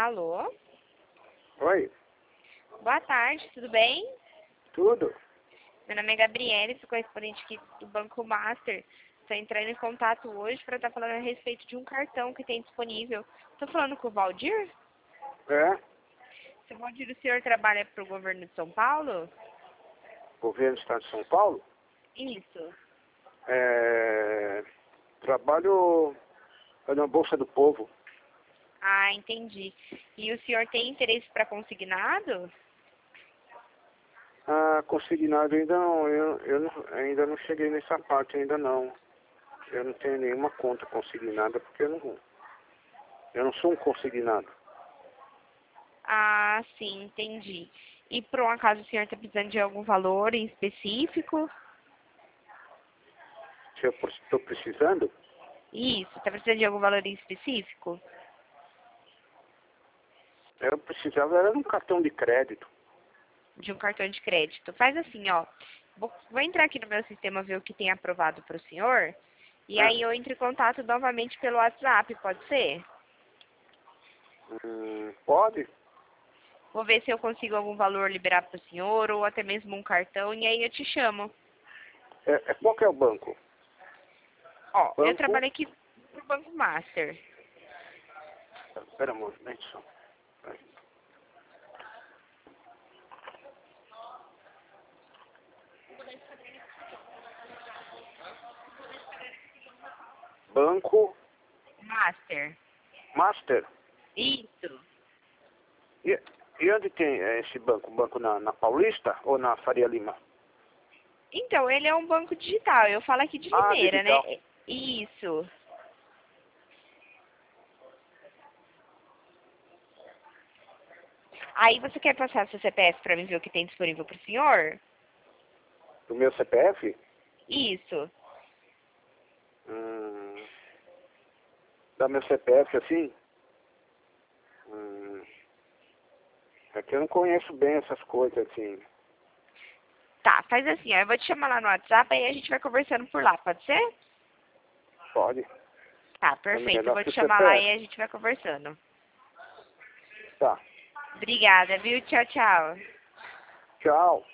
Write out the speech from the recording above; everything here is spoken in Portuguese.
Alô? Oi, Boa tarde, tudo bem? tudo? Meu nome é Gabriele, sou correspondente aqui do Banco Master. Estou entrando em contato hoje para estar falando a respeito de um cartão que tem disponível. Estou falando com o Valdir? É, Seu Valdir, o senhor trabalha para o governo de São Paulo? governo do estado de São Paulo. Isso. Trabalho na Bolsa do Povo. Ah, entendi. E o senhor tem interesse para consignado? Ah, consignado ainda não, ainda não cheguei nessa parte ainda não. Eu não tenho nenhuma conta consignada porque eu não sou um consignado. Ah, sim, entendi. E por um acaso o senhor está precisando de algum valor em específico? Se eu estou precisando, Isso, está precisando de algum valor em específico? eu precisava era de um cartão de crédito. De um cartão de crédito. Faz assim, ó. Vou entrar aqui no meu sistema ver o que tem aprovado para o senhor. E Ah, aí eu entro em contato novamente pelo WhatsApp, pode ser? pode? Vou ver se eu consigo algum valor liberar para o senhor ou até mesmo um cartão e aí eu te chamo. Qual que é o banco? Ó, eu Banco? trabalho aqui pro Banco Master. Espera um movimento só. Vai. Banco Master. Master. Isso. E onde tem esse banco? Banco na Paulista ou na Faria Lima? Então, ele é um banco digital. Eu falo aqui de Ah, Limeira, digital. né? Isso. Aí você quer passar seu CPF para mim ver o que tem disponível para o senhor? Do meu CPF? Isso. Hum, da meu CPF assim? É que eu não conheço bem essas coisas assim. Tá, faz assim, ó. Eu vou te chamar lá no WhatsApp e a gente vai conversando por lá, pode ser? Pode? Tá, É perfeito. Eu melhor vou que te o chamar lá CPF. e a gente vai conversando. Tá. Obrigada, viu? Tchau, tchau. Tchau.